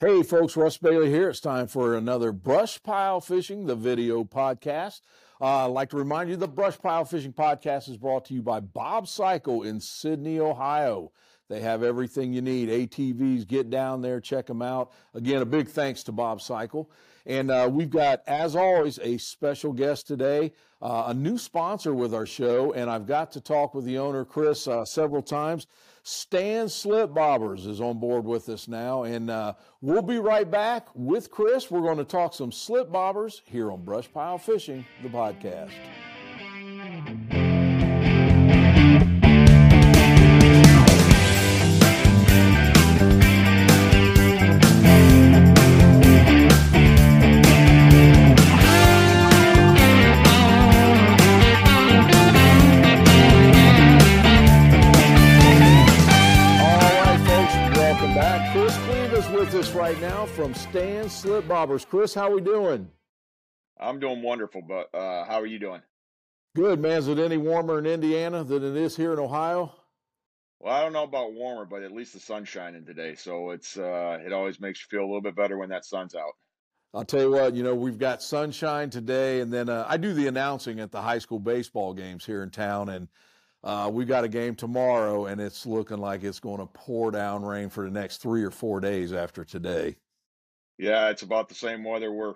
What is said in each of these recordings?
Hey folks, Russ Bailey here. It's time for another Brush Pile Fishing, the video podcast. I'd like to remind you the Brush Pile Fishing podcast is brought to you by Bob Cycle in Sydney, Ohio. They have everything you need. ATVs, get down there, check them out. Again, a big thanks to Bob Cycle. And we've got, as always, a special guest today, a new sponsor with our show. And I've got to talk with the owner, Chris, several times. Stan Slip Bobbers is on board with us now, and we'll be right back with Chris. We're going to talk some slip bobbers here on Brush Pile Fishing, the podcast. With us right now from Stan Slip Bobbers. Chris, how are we doing? I'm doing wonderful, but how are you doing? Good, man. Is it any warmer in Indiana than it is here in Ohio? Well, I don't know about warmer, but at least the sun's shining today, so it always makes you feel a little bit better when that sun's out. I'll tell you what, we've got sunshine today, and then I do the announcing at the high school baseball games here in town, and we've got a game tomorrow, and it's looking like it's going to pour down rain for the next 3 or 4 days after today. Yeah, it's about the same weather we're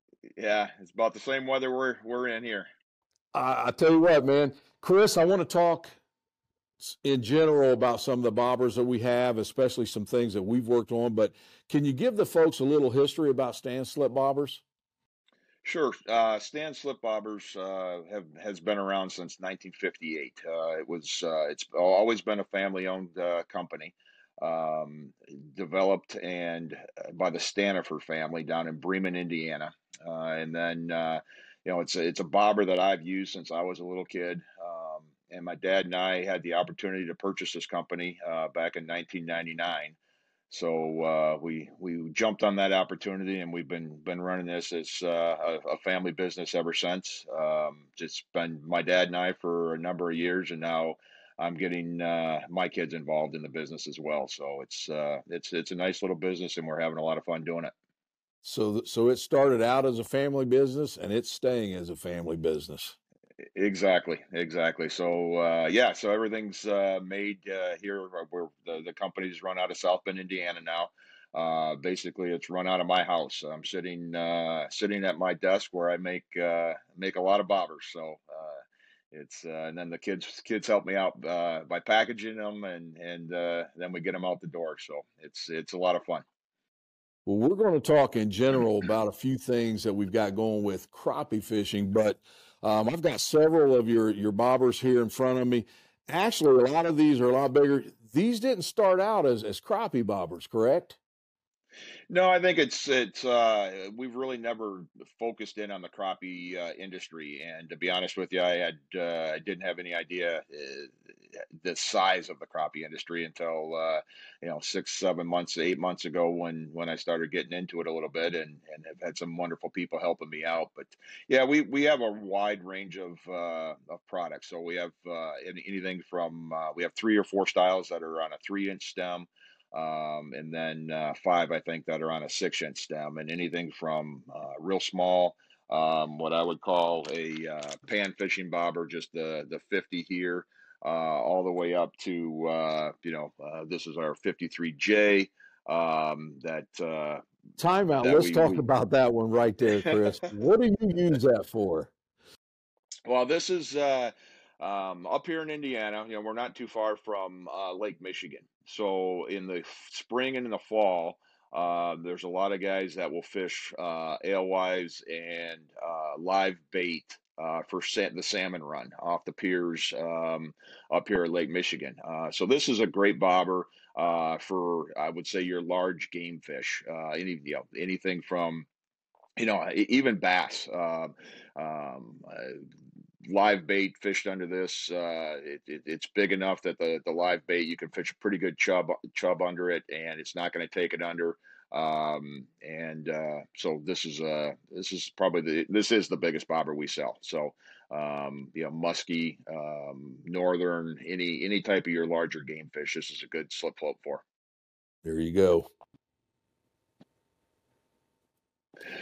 in here. I tell you what, man, Chris, I want to talk in general about some of the bobbers that we have, especially some things that we've worked on. But can you give the folks a little history about Stan Slip Bobbers? Sure. Stan Slip Bobbers has been around since 1958. It's always been a family-owned company, developed and by the Stanifer family down in Bremen, Indiana. And then it's a bobber that I've used since I was a little kid. And my dad and I had the opportunity to purchase this company back in 1999. So we jumped on that opportunity, and we've been running this as a family business ever since. It's been my dad and I for a number of years, and now I'm getting my kids involved in the business as well. So it's a nice little business, and we're having a lot of fun doing it. So it started out as a family business, and it's staying as a family business. Exactly. So so everything's made here. Where the company's run out of South Bend, Indiana now. Basically, it's run out of my house. I'm sitting at my desk where I make a lot of bobbers. So and then the kids help me out by packaging them, and then we get them out the door. So it's a lot of fun. Well, we're going to talk in general about a few things that we've got going with crappie fishing, but I've got several of your bobbers here in front of me. Actually, a lot of these are a lot bigger. These didn't start out as crappie bobbers, correct? No, I think we've really never focused in on the crappie industry, and to be honest with you, I didn't have any idea the size of the crappie industry until 6, 7 months, 8 months ago when I started getting into it a little bit, and have had some wonderful people helping me out. But yeah, we have a wide range of products. So we have anything from we have 3 or 4 styles that are on a 3-inch stem. And then 5, I think, that are on a 6-inch stem, and anything from real small, what I would call a pan fishing bobber, just the 50 here, all the way up to this is our 53J. Time out. Let's talk about that one right there, Chris. What do you use that for? Well, this is up here in Indiana. We're not too far from Lake Michigan. So in the spring and in the fall, there's a lot of guys that will fish alewives and live bait for the salmon run off the piers up here at Lake Michigan. So this is a great bobber for, I would say, your large game fish. Anything from even bass. Live bait fished under this, it's big enough that the live bait, you can fish a pretty good chub under it, and it's not going to take it under. So this is the biggest bobber we sell. So muskie, northern, any type of your larger game fish, this is a good slip float for. There you go.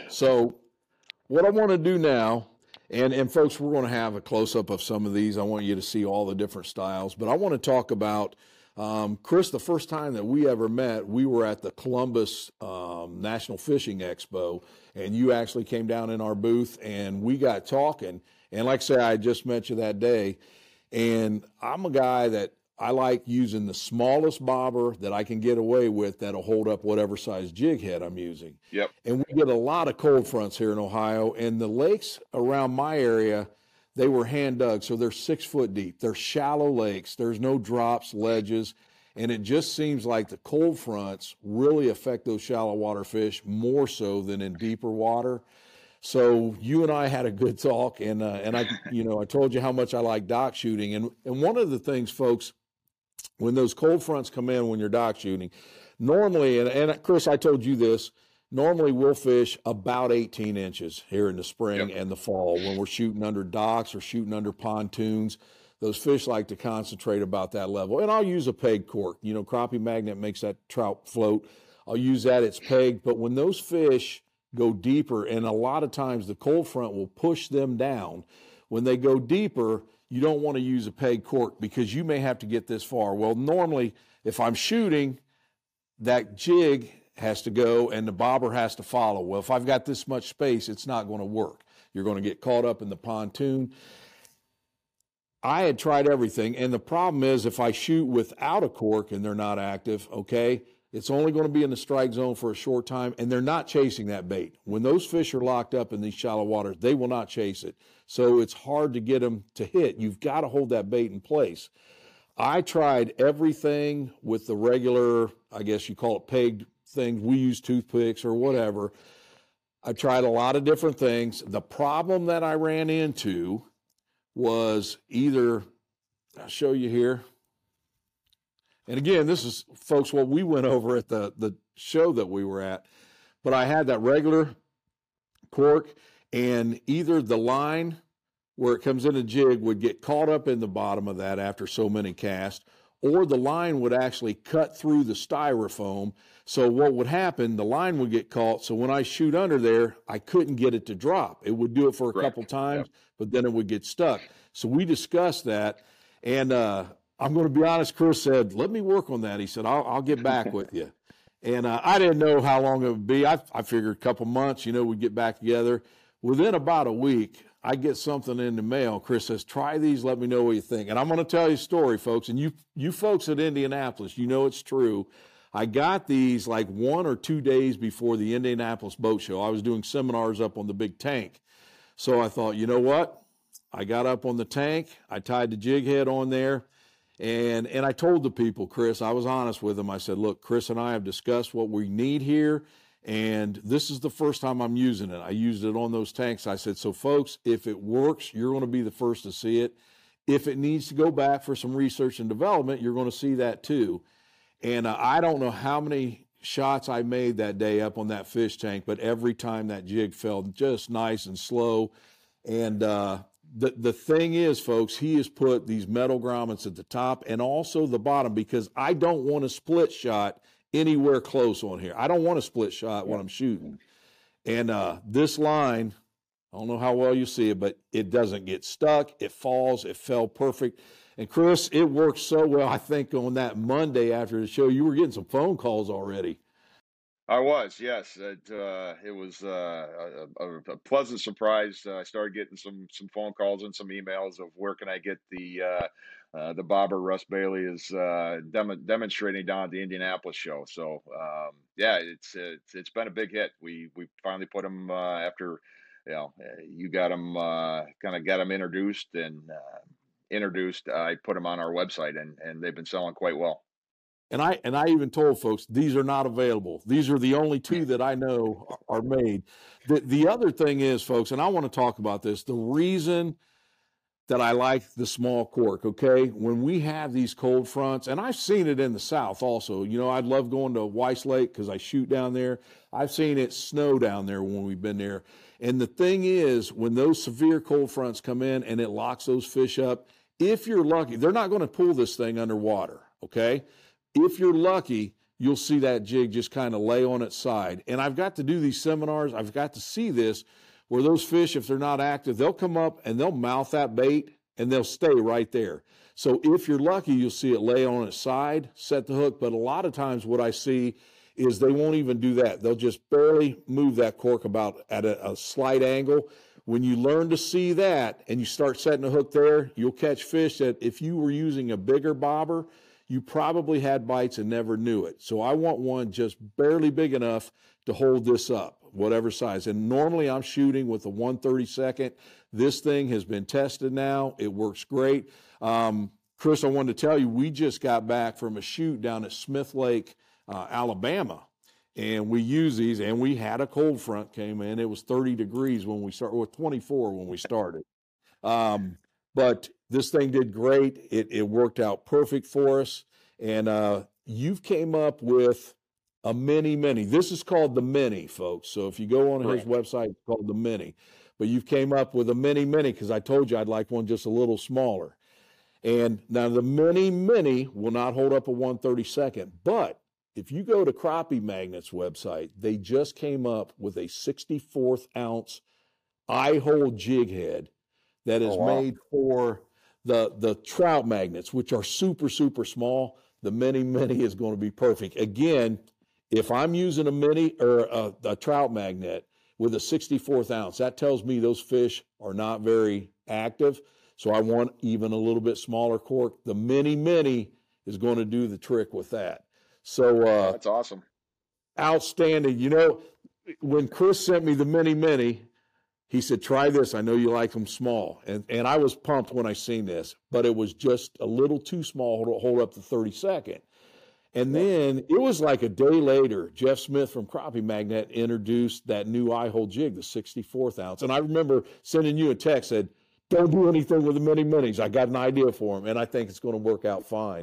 So what I want to do now, and folks, we're going to have a close-up of some of these. I want you to see all the different styles, but I want to talk about, Chris, the first time that we ever met, we were at the Columbus National Fishing Expo, and you actually came down in our booth, and we got talking. And like I say, I just met you that day, and I'm a guy that I like using the smallest bobber that I can get away with that'll hold up whatever size jig head I'm using. Yep. And we get a lot of cold fronts here in Ohio, and the lakes around my area, they were hand dug, so they're 6 foot deep. They're shallow lakes. There's no drops, ledges, and it just seems like the cold fronts really affect those shallow water fish more so than in deeper water. So you and I had a good talk, and I, I told you how much I like dock shooting, and one of the things, folks, when those cold fronts come in when you're dock shooting, normally, and Chris, I told you this, normally we'll fish about 18 inches here in the spring and the fall when we're shooting under docks or shooting under pontoons. Those fish like to concentrate about that level. And I'll use a peg cork. Crappie Magnet makes that trout float. I'll use that. It's pegged. But when those fish go deeper, and a lot of times the cold front will push them down, when they go deeper, you don't want to use a peg cork because you may have to get this far. Well, normally, if I'm shooting, that jig has to go and the bobber has to follow. Well, if I've got this much space, it's not going to work. You're going to get caught up in the pontoon. I had tried everything, and the problem is if I shoot without a cork and they're not active, okay, it's only going to be in the strike zone for a short time, and they're not chasing that bait. When those fish are locked up in these shallow waters, they will not chase it. So it's hard to get them to hit. You've got to hold that bait in place. I tried everything with the regular, I guess you call it pegged things. We use toothpicks or whatever. I tried a lot of different things. The problem that I ran into was either, I'll show you here. And again, this is, folks, what we went over at the show that we were at. But I had that regular cork, and either the line where it comes in a jig would get caught up in the bottom of that after so many casts, or the line would actually cut through the styrofoam. So what would happen, the line would get caught, so when I shoot under there, I couldn't get it to drop. It would do it for a couple times, but then it would get stuck. So we discussed that, and I'm going to be honest, Chris said, let me work on that. He said, I'll get back with you. And I didn't know how long it would be. I figured a couple months, we'd get back together. Within about a week, I get something in the mail. Chris says, try these, let me know what you think. And I'm going to tell you a story, folks. And you folks at Indianapolis, it's true. I got these like 1 or 2 days before the Indianapolis Boat Show. I was doing seminars up on the big tank. So I thought, you know what? I got up on the tank. I tied the jig head on there. And I told the people, Chris, I was honest with them. I said, look, Chris and I have discussed what we need here, and this is the first time I'm using it. I used it on those tanks. I said, so folks, if it works, you're going to be the first to see it. If it needs to go back for some research and development, you're going to see that too. And I don't know how many shots I made that day up on that fish tank, but every time that jig fell just nice and slow. And the thing is, folks, he has put these metal grommets at the top and also the bottom, because I don't want a split shot anywhere close on here. I don't want a split shot when I'm shooting. And this line, I don't know how well you see it, but it doesn't get stuck. It falls. It fell perfect. And Chris, it worked so well. I think on that Monday after the show, you were getting some phone calls already. I was, yes. It was a pleasant surprise. I started getting some phone calls and some emails of where can I get the bobber Russ Bailey is demonstrating down at the Indianapolis show. So yeah, it's been a big hit. We finally put him after you got him kind of got him introduced. I put them on our website, and they've been selling quite well. And I even told folks, these are not available. These are the only two that I know are made. The other thing is, folks, and I want to talk about this, the reason that I like the small cork, okay? When we have these cold fronts, and I've seen it in the South also. I'd love going to Weiss Lake because I shoot down there. I've seen it snow down there when we've been there. And the thing is, when those severe cold fronts come in and it locks those fish up, if you're lucky, they're not going to pull this thing underwater, okay? If you're lucky, you'll see that jig just kind of lay on its side. And I've got to do these seminars. I've got to see this where those fish, if they're not active, they'll come up and they'll mouth that bait and they'll stay right there. So if you're lucky, you'll see it lay on its side, set the hook. But a lot of times what I see is they won't even do that. They'll just barely move that cork about at a slight angle. When you learn to see that and you start setting a hook there, you'll catch fish that if you were using a bigger bobber, you probably had bites and never knew it. So I want one just barely big enough to hold this up, whatever size. And normally I'm shooting with a 1/32. This thing has been tested now. It works great. Chris, I wanted to tell you, we just got back from a shoot down at Smith Lake, Alabama. And we use these, and we had a cold front came in. It was 30 degrees when we started, or 24 when we started. But this thing did great. It worked out perfect for us. And you've came up with a mini. This is called the Mini, folks. So if you go on his website, it's called the Mini. But you've came up with a mini because I told you I'd like one just a little smaller. And now the mini will not hold up a 1/32. But if you go to Crappie Magnet's website, they just came up with a 64th ounce eye hole jig head that is made for the trout magnets, which are super, super small. The mini is going to be perfect. Again, if I'm using a mini or a trout magnet with a 64th ounce, that tells me those fish are not very active. So I want even a little bit smaller cork. The mini is going to do the trick with that. So that's awesome. Outstanding. You know, when Chris sent me the mini, he said, try this. I know you like them small. And I was pumped when I seen this, but it was just a little too small to hold up the 32nd. And then it was like a day later, Jeff Smith from Crappie Magnet introduced that new eye hole jig, the 64th ounce. And I remember sending you a text, said, don't do anything with the minis. I got an idea for them, and I think it's going to work out fine.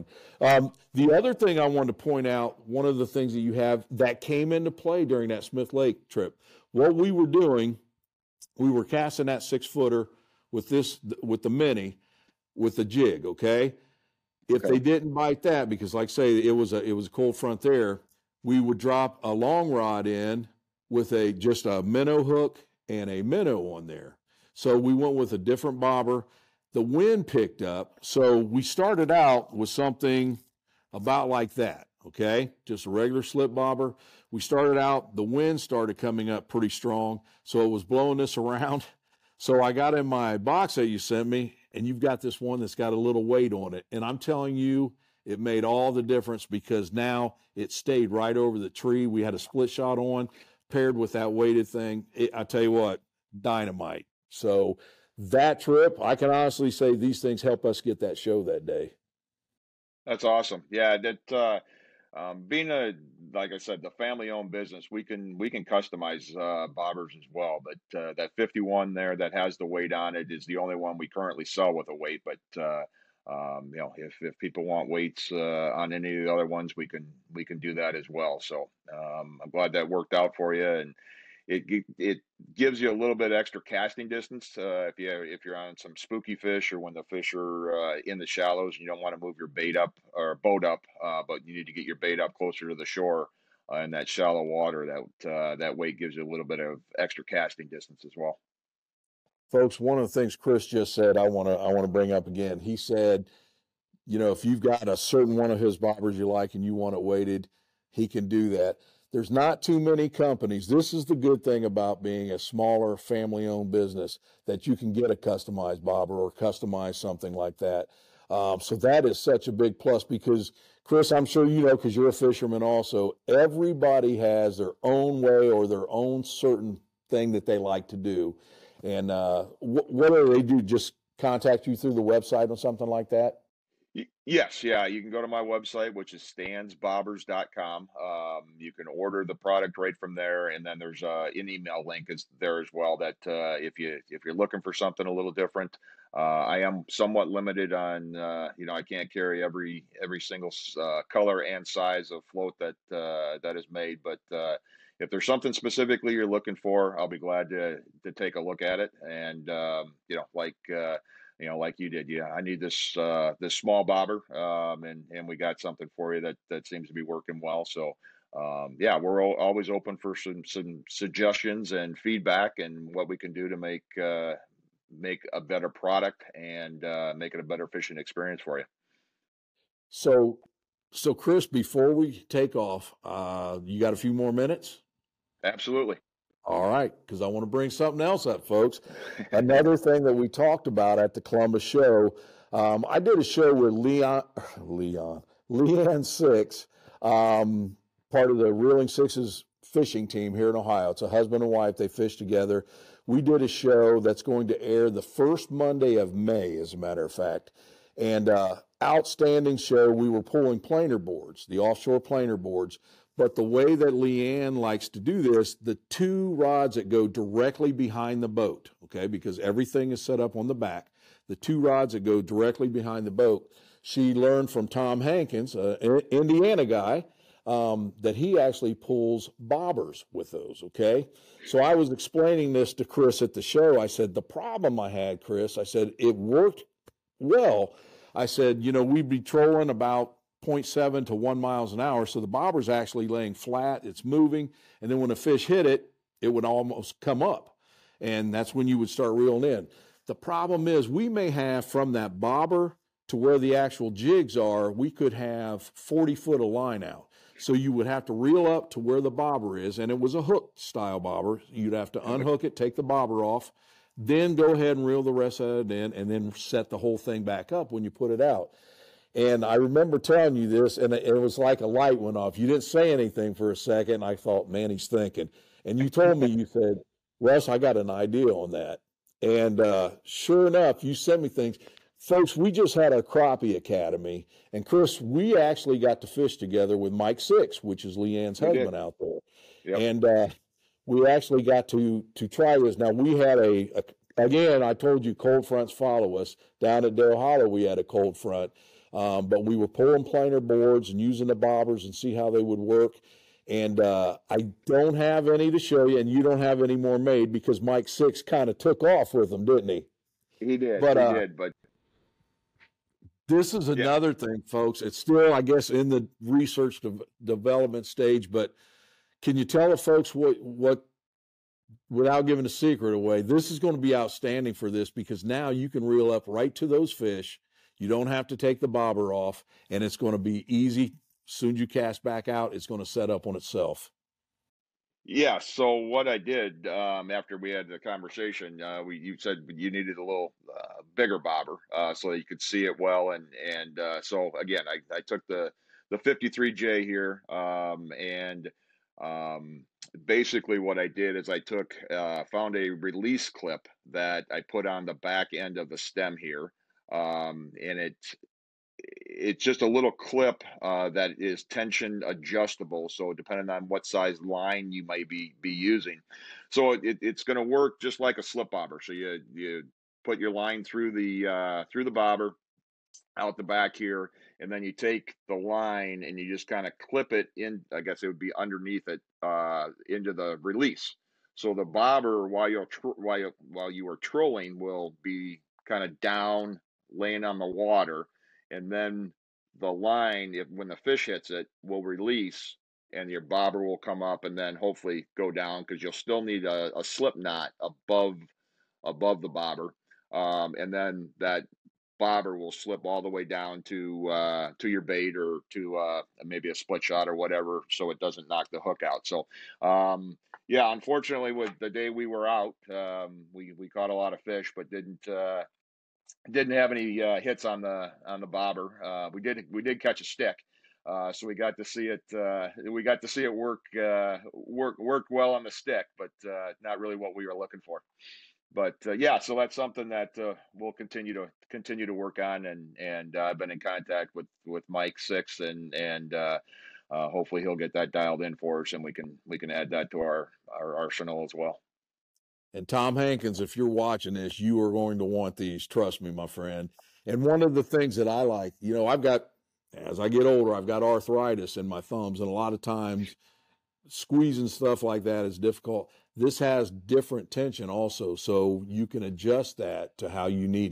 The other thing I wanted to point out, one of the things that you have that came into play during that Smith Lake trip, what we were doing, we were casting that 6-footer with the mini, with the jig, okay? If they didn't bite that, because like I say, it was a cold front there, we would drop a long rod in with just a minnow hook and a minnow on there. So we went with a different bobber. The wind picked up. So we started out with something about like that, okay? Just a regular slip bobber. We started out, the wind started coming up pretty strong. So it was blowing this around. So I got in my box that you sent me, and you've got this one that's got a little weight on it. And I'm telling you, it made all the difference because now it stayed right over the tree. We had a split shot on, paired with that weighted thing. I tell you what, dynamite. So that trip, I can honestly say these things help us get that show that day. That's awesome. Yeah, that being like I said, the family-owned business, we can customize bobbers as well. But that 51 there that has the weight on it is the only one we currently sell with a weight. But you know, if people want weights on any of the other ones, we can do that as well. So I'm glad that worked out for you, and it gives you a little bit extra casting distance if you're on some spooky fish or when the fish are in the shallows and you don't want to move your bait up or boat up, but you need to get your bait up closer to the shore in that shallow water. That weight gives you a little bit of extra casting distance as well. Folks, one of the things Chris just said, I want to bring up again. He said, you know, if you've got a certain one of his bobbers you like and you want it weighted, he can do that. There's not too many companies. This is the good thing about being a smaller family-owned business, that you can get a customized bobber or customize something like that. So that is such a big plus because, Chris, I'm sure you know because you're a fisherman also, everybody has their own way or their own certain thing that they like to do. And what do they do? Just contact you through the website or something like that? Yes, yeah, you can go to my website, which is stansbobbers.com. You can order the product right from there, and then there's an email link is there as well. That if you're looking for something a little different, I am somewhat limited on you know, I can't carry every single color and size of float that is made, but if there's something specifically you're looking for, I'll be glad to take a look at it. And you know, like like you did. Yeah, I need this small bobber, and we got something for you that seems to be working well. So, yeah, we're always open for some suggestions and feedback and what we can do to make a better product and make it a better fishing experience for you. So, so Chris, before we take off, you got a few more minutes? Absolutely. All right, because I want to bring something else up, folks. Another thing that we talked about at the Columbus show, I did a show with Leanne Six, part of the Reeling Sixes fishing team here in Ohio. It's a husband and wife. They fish together. We did a show that's going to air the first Monday of May, as a matter of fact. And outstanding show. We were pulling planer boards, the offshore planer boards. But the way that Leanne likes to do this, the two rods that go directly behind the boat, okay, because everything is set up on the back, the two rods that go directly behind the boat, she learned from Tom Hankins, an Indiana guy, that he actually pulls bobbers with those, okay? So I was explaining this to Chris at the show. I said, the problem I had, Chris, I said, it worked well. I said, we'd be trolling about 0.7 to 1 miles an hour. So the bobber's actually laying flat, it's moving. And then when a fish hit it, it would almost come up. And that's when you would start reeling in. The problem is we may have from that bobber to where the actual jigs are, we could have 40 foot of line out. So you would have to reel up to where the bobber is. And it was a hook style bobber. You'd have to unhook it, take the bobber off, then go ahead and reel the rest of it in, and then set the whole thing back up when you put it out. And I remember telling you this, and it was like a light went off. You didn't say anything for a second. I thought, man, he's thinking. And you told me, you said, Russ, I got an idea on that. And sure enough, you sent me things. Folks, we just had our Crappie Academy. And Chris, we actually got to fish together with Mike Six, which is Leanne's husband out there. Yep. And we actually got to try this. Now, we had again, I told you cold fronts follow us. Down at Dale Hollow, we had a cold front. But we were pulling planer boards and using the bobbers and see how they would work. And I don't have any to show you, and you don't have any more made because Mike Six kind of took off with them, didn't he? He did. But this is another thing, folks. It's still, I guess, in the research development stage. But can you tell the folks what, without giving a secret away, this is going to be outstanding for this because now you can reel up right to those fish. You don't have to take the bobber off, and it's going to be easy. As soon as you cast back out, it's going to set up on itself. Yeah. So what I did after we had the conversation, you said you needed a little bigger bobber so that you could see it well, and so again, I took the 53J here, and basically what I did is I found a release clip that I put on the back end of the stem here. And it's just a little clip that is tension adjustable. So depending on what size line you might be using, so it's going to work just like a slip bobber. So you put your line through the bobber out the back here, and then you take the line and you just kind of clip it in. I guess it would be underneath it into the release. So the bobber while you are trolling will be kind of down, laying on the water, and then the line, when the fish hits it, will release, and your bobber will come up, and then hopefully go down because you'll still need a slip knot above the bobber, and then that bobber will slip all the way down to your bait or to maybe a split shot or whatever, so it doesn't knock the hook out. So yeah, unfortunately, with the day we were out, we caught a lot of fish, but didn't have any hits on the bobber. We did catch a stick, so we got to see it. We got to see it work well on the stick, but not really what we were looking for. But yeah, so that's something that we'll continue to work on, and I've been in contact with Mike Six, and hopefully he'll get that dialed in for us, and we can add that to our arsenal as well. And Tom Hankins, if you're watching this, you are going to want these. Trust me, my friend. And one of the things that I like, as I get older, I've got arthritis in my thumbs, and a lot of times squeezing stuff like that is difficult. This has different tension also, so you can adjust that to how you need it.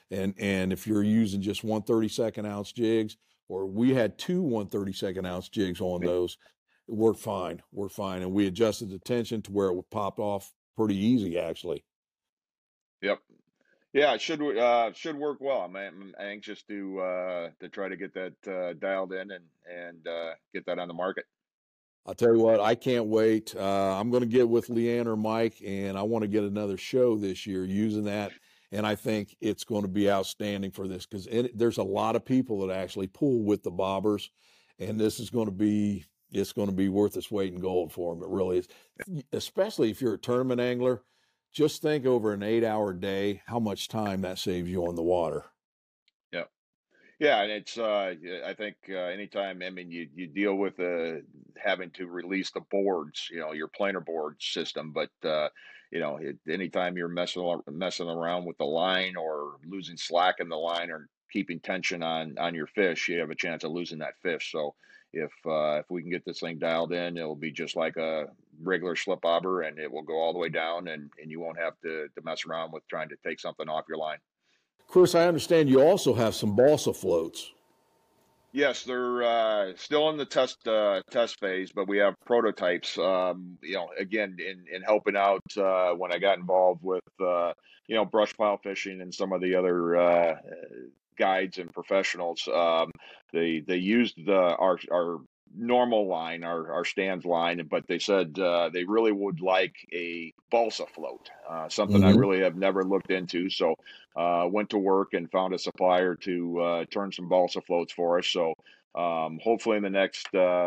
And if you're using just 1/32 ounce jigs, or we had two 1/32 ounce jigs on those, it worked fine. And we adjusted the tension to where it would pop off pretty easy, actually. Yep. Yeah, it should work well. I'm anxious to try to get that dialed in and get that on the market. I'll tell you what, I can't wait. I'm going to get with Leanne or Mike, and I want to get another show this year using that. And I think it's going to be outstanding for this because there's a lot of people that actually pull with the bobbers, and this is going to be it's going to be worth its weight in gold for them. It really is, especially if you're a tournament angler. Just think over an 8-hour day, how much time that saves you on the water. Yeah. Yeah, and it's I think anytime, I mean, you deal with having to release the boards, your planer board system, but anytime you're messing around with the line or losing slack in the line or keeping tension on your fish, you have a chance of losing that fish. So if we can get this thing dialed in, it'll be just like a regular slip bobber, and it will go all the way down, and you won't have to mess around with trying to take something off your line. Chris, I understand you also have some balsa floats. Yes, they're still in the test phase, but we have prototypes. Again, in helping out when I got involved with brush pile fishing and some of the other guides and professionals. They used our normal line, our stands line, but they said they really would like a balsa float, something I really have never looked into. So went to work and found a supplier to turn some balsa floats for us. So hopefully in the next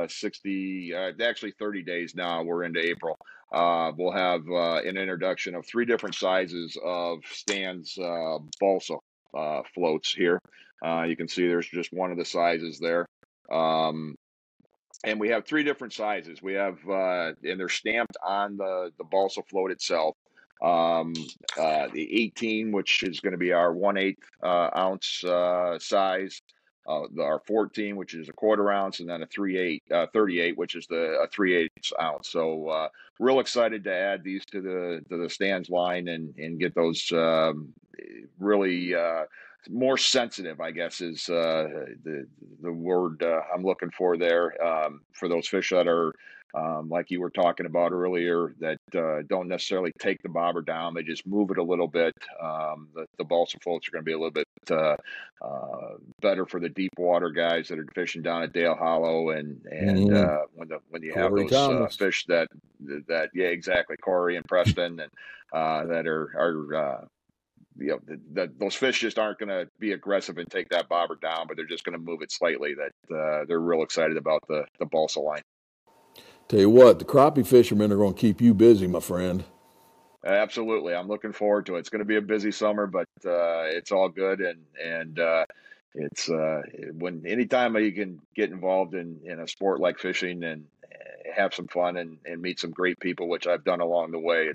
30 days now, we're into April, we'll have an introduction of 3 different sizes of stands balsa floats here. You can see there's just one of the sizes there. And we have 3 different sizes. We have, and they're stamped on the balsa float itself. The 18, which is going to be our 1/8 ounce size. Our 14, which is a 1/4 ounce, and then a 38, which is a 3/8 ounce. So real excited to add these to the stands line and get those really more sensitive, I guess, is the word I'm looking for there, for those fish that are like you were talking about earlier, that don't necessarily take the bobber down; they just move it a little bit. The balsa floats are going to be a little bit better for the deep water guys that are fishing down at Dale Hollow, and when you have Corey those Thomas. fish that yeah, exactly, Corey and Preston, and that are those fish just aren't going to be aggressive and take that bobber down, but they're just going to move it slightly. That they're real excited about the balsa line. Tell you what, the crappie fishermen are going to keep you busy, my friend. Absolutely, I'm looking forward to it. It's going to be a busy summer, but it's all good, and it's when anytime you can get involved in a sport like fishing and have some fun and meet some great people, which I've done along the way.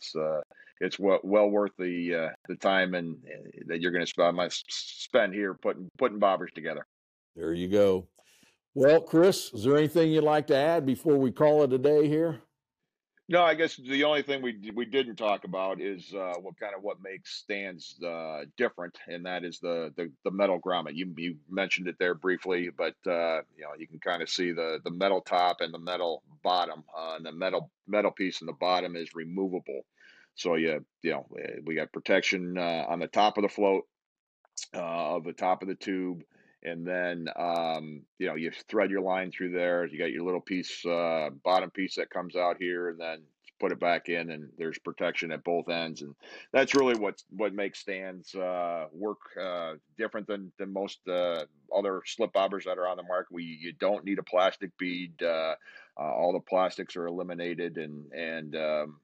It's well worth the time and that you're going to spend here putting bobbers together. There you go. Well, Chris, is there anything you'd like to add before we call it a day here? No, I guess the only thing we didn't talk about is what makes stands different, and that is the metal grommet. You mentioned it there briefly, but you can kind of see the metal top and the metal bottom, and the metal piece in the bottom is removable. So we got protection on the top of the float, of the top of the tube, and then you thread your line through there. You got your little piece, bottom piece that comes out here, and then put it back in, and there's protection at both ends. And that's really what makes stands work different than most other slip bobbers that are on the market. You don't need a plastic bead. All the plastics are eliminated, and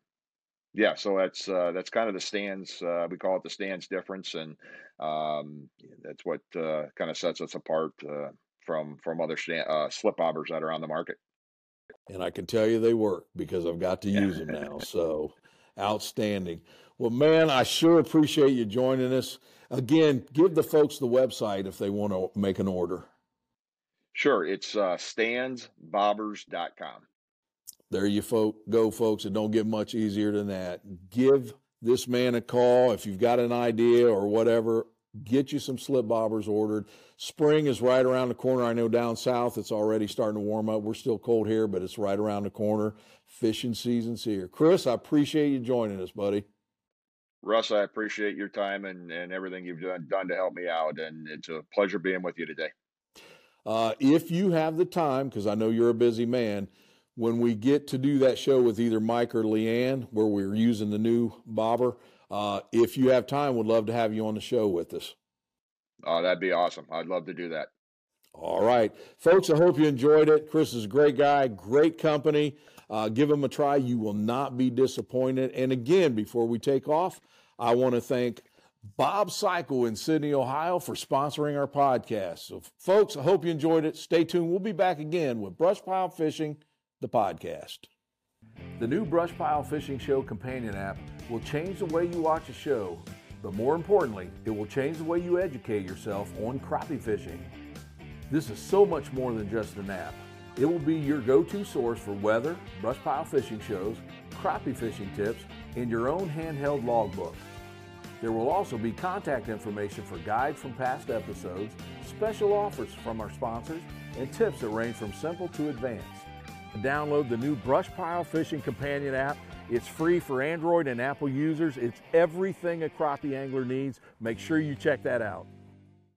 yeah, so that's kind of the stands. We call it the stands difference, and that's what kind of sets us apart from other slip bobbers that are on the market. And I can tell you they work because I've got to use them now. So outstanding. Well, man, I sure appreciate you joining us. Again, give the folks the website if they want to make an order. Sure, it's standsbobbers.com. There you go, folks. It don't get much easier than that. Give this man a call if you've got an idea or whatever. Get you some slip bobbers ordered. Spring is right around the corner. I know down south it's already starting to warm up. We're still cold here, but it's right around the corner. Fishing season's here. Chris, I appreciate you joining us, buddy. Russ, I appreciate your time and everything you've done to help me out, and it's a pleasure being with you today. If you have the time, because I know you're a busy man, when we get to do that show with either Mike or Leanne, where we're using the new bobber, if you have time, would love to have you on the show with us. Oh, that'd be awesome. I'd love to do that. All right. Folks, I hope you enjoyed it. Chris is a great guy, great company. Give him a try. You will not be disappointed. And again, before we take off, I want to thank Bob Cycle in Sydney, Ohio for sponsoring our podcast. So, folks, I hope you enjoyed it. Stay tuned. We'll be back again with Brush Pile Fishing, the podcast. The new Brush Pile Fishing Show companion app will change the way you watch a show, but more importantly, it will change the way you educate yourself on crappie fishing. This is so much more than just an app. It will be your go-to source for weather, brush pile fishing shows, crappie fishing tips, and your own handheld logbook. There will also be contact information for guides from past episodes, special offers from our sponsors, and tips that range from simple to advanced. Download the new Brush Pile Fishing Companion app. It's free for Android and Apple users. It's everything a crappie angler needs. Make sure you check that out.